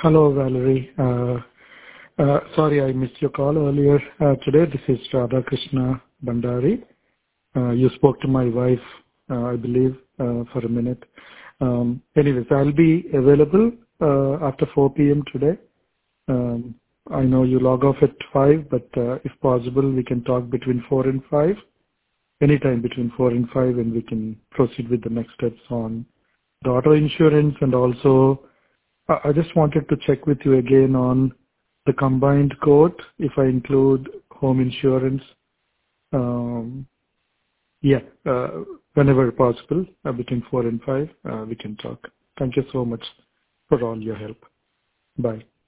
Hello, Valerie. Sorry, I missed your call earlier today. This is Radha Krishna Bandari. You spoke to my wife, I believe, for a minute. Anyways, I'll be available after 4 p.m. today. I know you log off at 5, but if possible, we can talk between 4 and 5. Anytime between 4 and 5, and we can proceed with the next steps on the auto insurance. And also, I just wanted to check with you again on the combined quote, if I include home insurance. Whenever possible, between 4 and 5, we can talk. Thank you so much for all your help. Bye.